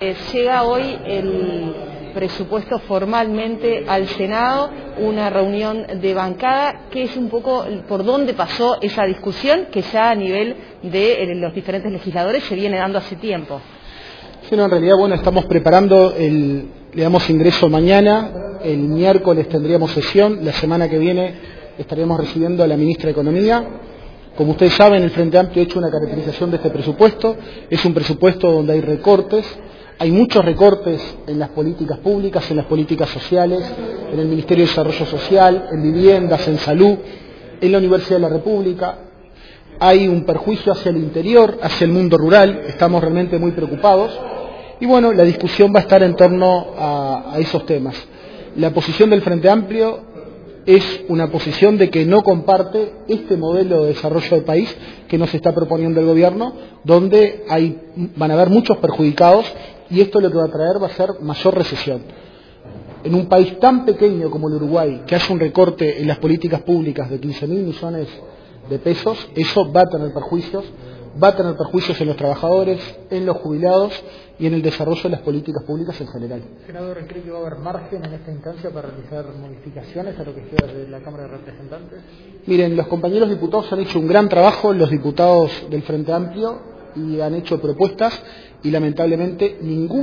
Llega hoy el presupuesto formalmente al Senado, una reunión de bancada, que es un poco por dónde pasó esa discusión que ya a nivel de los diferentes legisladores se viene dando hace tiempo. Sí, no, en realidad, estamos preparando, le damos ingreso mañana, el miércoles tendríamos sesión, la semana que viene estaremos recibiendo a la ministra de Economía. Como ustedes saben, el Frente Amplio ha hecho una caracterización de este presupuesto, es un presupuesto donde hay recortes. Hay muchos recortes en las políticas públicas, en las políticas sociales, en el Ministerio de Desarrollo Social, en viviendas, en salud, en la Universidad de la República. Hay un perjuicio hacia el interior, hacia el mundo rural, estamos realmente muy preocupados. Y la discusión va a estar en torno a esos temas. La posición del Frente Amplio es una posición de que no comparte este modelo de desarrollo del país que nos está proponiendo el gobierno, donde van a haber muchos perjudicados, y esto lo que va a traer va a ser mayor recesión. En un país tan pequeño como el Uruguay, que haya un recorte en las políticas públicas de 15.000 millones de pesos, eso va a tener perjuicios en los trabajadores, en los jubilados y en el desarrollo de las políticas públicas en general. Senador, ¿cree que va a haber margen en esta instancia para realizar modificaciones a lo que queda de la Cámara de Representantes? Miren, los compañeros diputados han hecho un gran trabajo, los diputados del Frente Amplio, y han hecho propuestas, y lamentablemente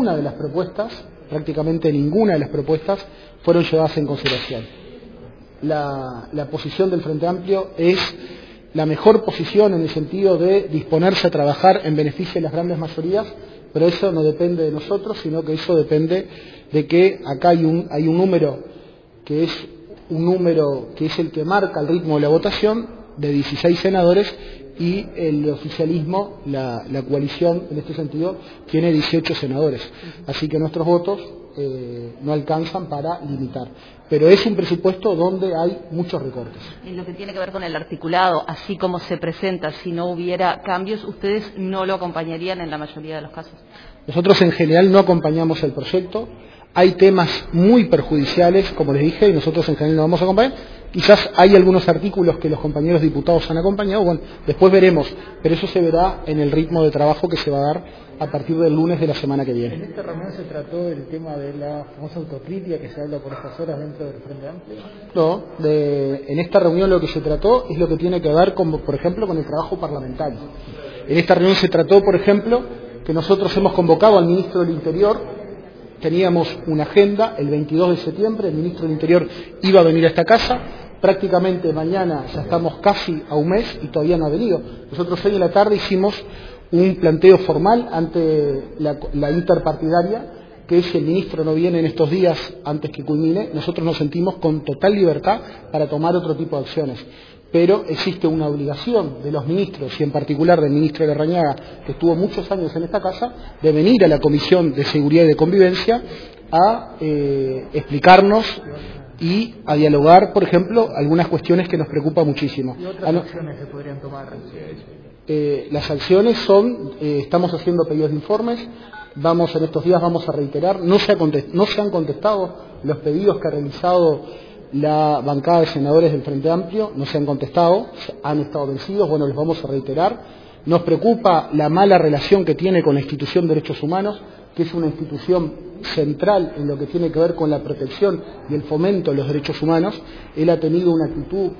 prácticamente ninguna de las propuestas fueron llevadas en consideración. La posición del Frente Amplio es la mejor posición en el sentido de disponerse a trabajar en beneficio de las grandes mayorías, pero eso no depende de nosotros, sino que eso depende de que acá hay un número que es el que marca el ritmo de la votación, de 16 senadores, y el oficialismo, la coalición en este sentido, tiene 18 senadores. Así que nuestros votos no alcanzan para limitar. Pero es un presupuesto donde hay muchos recortes. En lo que tiene que ver con el articulado, así como se presenta, si no hubiera cambios, ¿ustedes no lo acompañarían en la mayoría de los casos? Nosotros en general no acompañamos el proyecto. Hay temas muy perjudiciales, como les dije, y nosotros en general no vamos a acompañar. Quizás hay algunos artículos que los compañeros diputados han acompañado, después veremos, pero eso se verá en el ritmo de trabajo que se va a dar a partir del lunes de la semana que viene. ¿En esta reunión se trató el tema de la famosa autocrítica que se habla por estas horas dentro del Frente Amplio? No, en esta reunión lo que se trató es lo que tiene que ver, por ejemplo, con el trabajo parlamentario. En esta reunión se trató, por ejemplo, que nosotros hemos convocado al ministro del Interior. Teníamos una agenda el 22 de septiembre, el ministro del Interior iba a venir a esta casa, prácticamente mañana ya estamos casi a un mes y todavía no ha venido. Nosotros hoy en la tarde hicimos un planteo formal ante la interpartidaria, que si el ministro no viene en estos días antes que culmine, nosotros nos sentimos con total libertad para tomar otro tipo de acciones. Pero existe una obligación de los ministros, y en particular del ministro Larrañaga, que estuvo muchos años en esta casa, de venir a la Comisión de Seguridad y de Convivencia a explicarnos y a dialogar, por ejemplo, algunas cuestiones que nos preocupan muchísimo. ¿Y otras acciones se podrían tomar? Las acciones son, estamos haciendo pedidos de informes, en estos días vamos a reiterar, no se han contestado los pedidos que ha realizado la bancada de senadores del Frente Amplio, no se han contestado, han estado vencidos, los vamos a reiterar. Nos preocupa la mala relación que tiene con la institución de Derechos Humanos, que es una institución central en lo que tiene que ver con la protección y el fomento de los derechos humanos. Él ha tenido una actitud,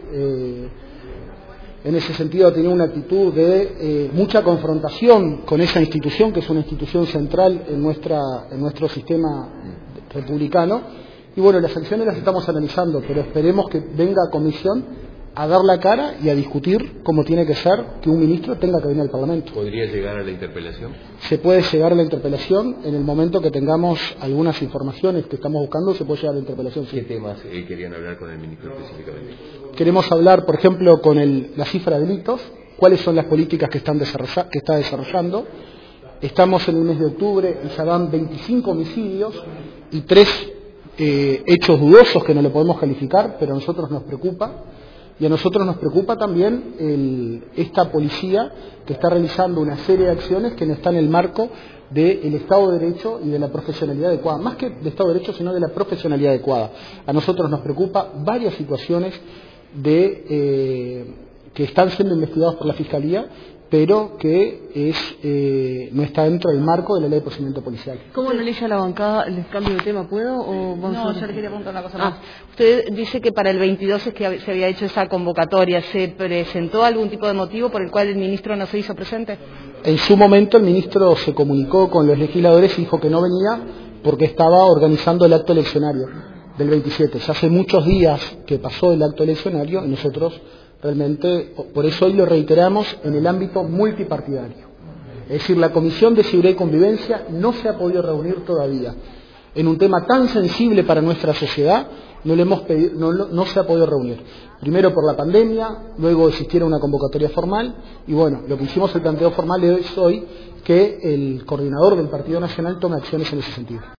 en ese sentido ha tenido una actitud de mucha confrontación con esa institución, que es una institución central en nuestro sistema republicano. Y las sanciones las estamos analizando, pero esperemos que venga a comisión a dar la cara y a discutir cómo tiene que ser que un ministro tenga que venir al Parlamento. ¿Podría llegar a la interpelación? Se puede llegar a la interpelación en el momento que tengamos algunas informaciones que estamos buscando, se puede llegar a la interpelación. Sí. ¿Qué temas querían hablar con el ministro específicamente? Queremos hablar, por ejemplo, con la cifra de delitos, cuáles son las políticas que está desarrollando. Estamos en el mes de octubre y ya dan 25 homicidios y 3 hechos dudosos que no lo podemos calificar, pero a nosotros nos preocupa. Y a nosotros nos preocupa también esta policía que está realizando una serie de acciones que no están en el marco del Estado de Derecho y de la profesionalidad adecuada. Más que de Estado de Derecho, sino de la profesionalidad adecuada. A nosotros nos preocupa varias situaciones que están siendo investigadas por la Fiscalía pero que no está dentro del marco de la ley de procedimiento policial. ¿Cómo analiza la bancada? ¿Les cambio de tema, puedo? O No, yo le quería preguntar una cosa más. Usted dice que para el 22 es que se había hecho esa convocatoria. ¿Se presentó algún tipo de motivo por el cual el ministro no se hizo presente? En su momento el ministro se comunicó con los legisladores y dijo que no venía porque estaba organizando el acto eleccionario del 27. Ya hace muchos días que pasó el acto eleccionario y nosotros realmente, por eso hoy lo reiteramos, en el ámbito multipartidario. Es decir, la Comisión de Seguridad y Convivencia no se ha podido reunir todavía. En un tema tan sensible para nuestra sociedad, no se ha podido reunir. Primero por la pandemia, luego existiera una convocatoria formal, y bueno, lo que hicimos el planteo formal es hoy que el coordinador del Partido Nacional tome acciones en ese sentido.